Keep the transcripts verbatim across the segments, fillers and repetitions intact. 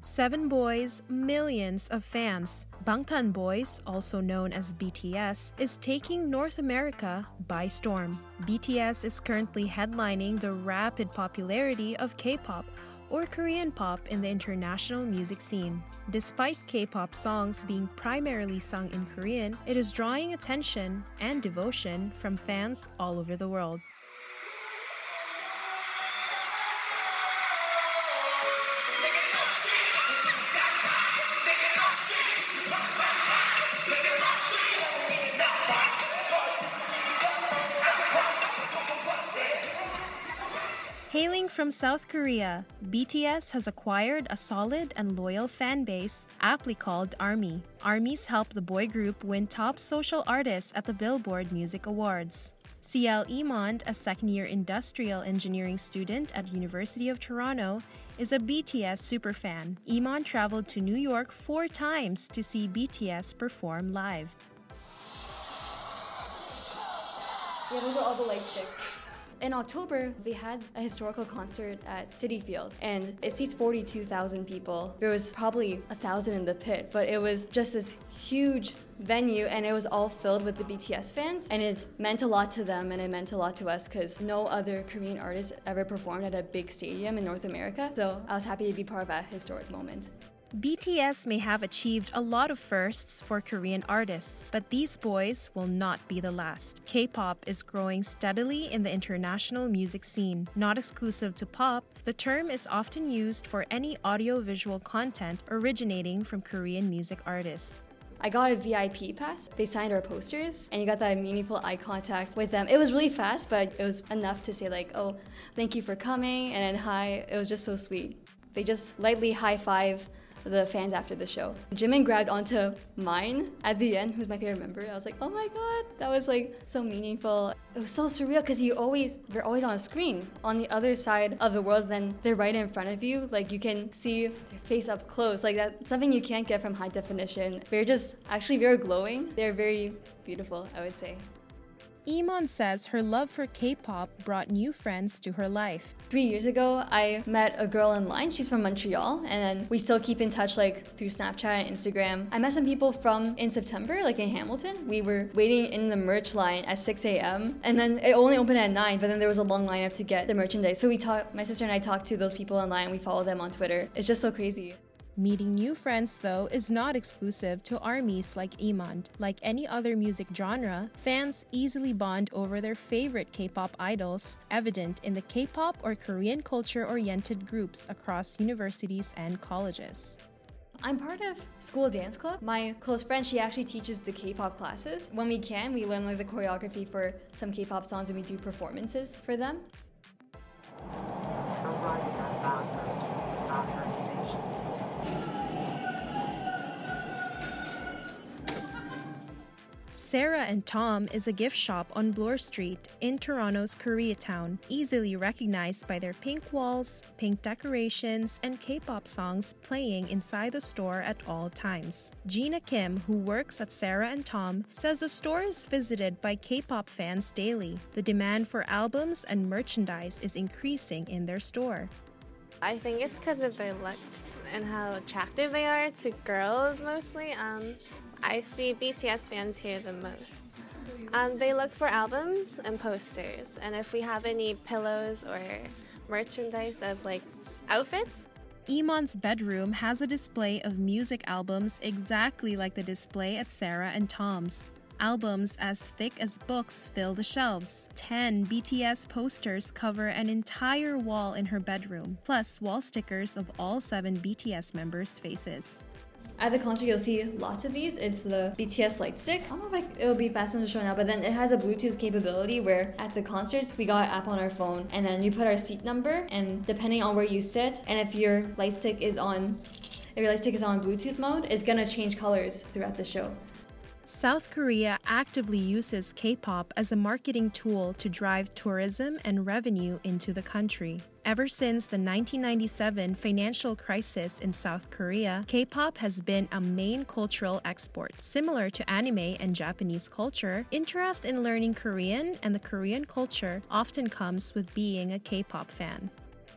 Seven Boys, millions of fans. Bangtan Boys, also known as B T S, is taking North America by storm. B T S is currently headlining the rapid popularity of K-pop, or Korean pop, in the international music scene. Despite K-pop songs being primarily sung in Korean, it is drawing attention and devotion from fans all over the world. Hailing from South Korea, B T S has acquired a solid and loyal fan base, aptly called ARMY. ARMYs helped the boy group win Top Social Artist at the Billboard Music Awards. C L Iman, a second-year industrial engineering student at University of Toronto, is a B T S superfan. Iman traveled to New York four times to see B T S perform live. Yeah, those are all the light sticks. In October, they had a historical concert at Citi Field, and it seats forty-two thousand people. There was probably one thousand in the pit, but it was just this huge venue, and it was all filled with the B T S fans, and it meant a lot to them, and it meant a lot to us, because no other Korean artist ever performed at a big stadium in North America, so I was happy to be part of that historic moment. B T S may have achieved a lot of firsts for Korean artists, but these boys will not be the last. K-pop is growing steadily in the international music scene. Not exclusive to pop, the term is often used for any audio-visual content originating from Korean music artists. I got a V I P pass. They signed our posters, and you got that meaningful eye contact with them. It was really fast, but it was enough to say like, oh, thank you for coming, and then hi. It was just so sweet. They just lightly high-five the fans after the show. Jimin grabbed onto mine at the end, who's my favorite member. I was like, oh my god, that was like so meaningful. It was so surreal because you always, you're always on a screen on the other side of the world, then they're right in front of you. Like you can see their face up close. Like that's something you can't get from high definition. They're just actually very glowing. They're very beautiful, I would say. Iman says her love for K-pop brought new friends to her life. Three years ago, I met a girl online. She's from Montreal, and then we still keep in touch like through Snapchat and Instagram. I met some people from in September, like in Hamilton. We were waiting in the merch line at six a.m. and then it only opened at nine, but then there was a long lineup to get the merchandise. So we talked, my sister and I talked to those people online. We follow them on Twitter. It's just so crazy. Meeting new friends, though, is not exclusive to ARMYs like Iman. Like any other music genre, fans easily bond over their favorite K-pop idols, evident in the K-pop or Korean culture-oriented groups across universities and colleges. I'm part of school dance club. My close friend, she actually teaches the K-pop classes. When we can, we learn like the choreography for some K-pop songs, and we do performances for them. Sarah and Tom is a gift shop on Bloor Street in Toronto's Koreatown, easily recognized by their pink walls, pink decorations, and K-pop songs playing inside the store at all times. Gina Kim, who works at Sarah and Tom, says the store is visited by K-pop fans daily. The demand for albums and merchandise is increasing in their store. I think it's because of their looks and how attractive they are to girls mostly. Um, I see B T S fans here the most. Um, they look for albums and posters, and if we have any pillows or merchandise of like outfits. Iman's bedroom has a display of music albums exactly like the display at Sarah and Tom's. Albums as thick as books fill the shelves. Ten B T S posters cover an entire wall in her bedroom, plus wall stickers of all seven B T S members' faces. At the concert, you'll see lots of these. It's the B T S light stick. I don't know if I, it'll be fast enough to show now, but then it has a Bluetooth capability where at the concerts, we got an app on our phone, and then you put our seat number, and depending on where you sit, and if your light stick is on, if your light stick is on Bluetooth mode, it's gonna change colors throughout the show. South Korea actively uses K-pop as a marketing tool to drive tourism and revenue into the country. Ever since the nineteen ninety-seven financial crisis in South Korea, K-pop has been a main cultural export. Similar to anime and Japanese culture, interest in learning Korean and the Korean culture often comes with being a K-pop fan.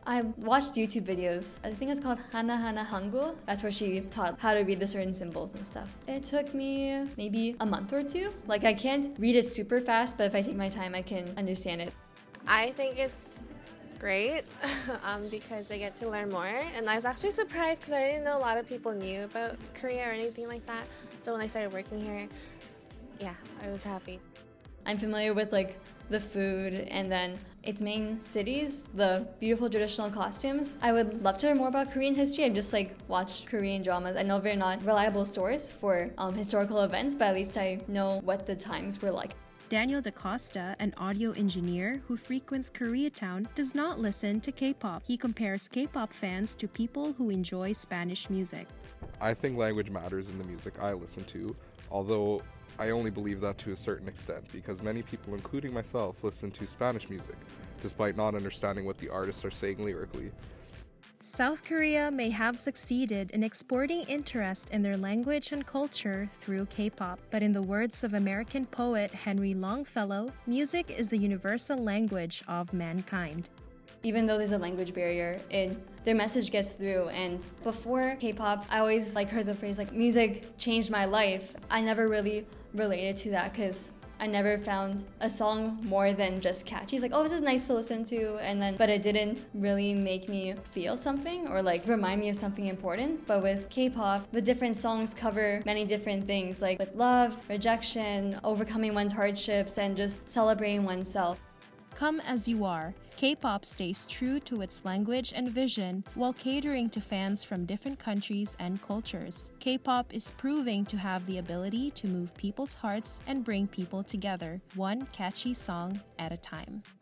I watched YouTube videos. I think it's called Hana Hana Hangul. That's where she taught how to read the certain symbols and stuff. It took me maybe a month or two. Like, I can't read it super fast, but if I take my time, I can understand it. I think it's great um, because I get to learn more. And I was actually surprised because I didn't know a lot of people knew about Korea or anything like that. So when I started working here, yeah, I was happy. I'm familiar with like the food and then its main cities, the beautiful traditional costumes. I would love to learn more about Korean history. I've just like watched Korean dramas. I know they're not reliable source for um, historical events, but at least I know what the times were like. Daniel DaCosta, an audio engineer who frequents Koreatown, does not listen to K-pop. He compares K-pop fans to people who enjoy Spanish music. I think language matters in the music I listen to, although I only believe that to a certain extent because many people, including myself, listen to Spanish music, despite not understanding what the artists are saying lyrically. South Korea may have succeeded in exporting interest in their language and culture through K-pop, but in the words of American poet Henry Longfellow, music is the universal language of mankind. Even though there's a language barrier, it, their message gets through. And before K-pop, I always like heard the phrase like music changed my life. I never really related to that because I never found a song more than just catchy. It's like, oh, this is nice to listen to, and then, but it didn't really make me feel something or like remind me of something important. But with K-pop, the different songs cover many different things, like with love, rejection, overcoming one's hardships, and just celebrating oneself. Come as you are, K-pop stays true to its language and vision while catering to fans from different countries and cultures. K-pop is proving to have the ability to move people's hearts and bring people together, one catchy song at a time.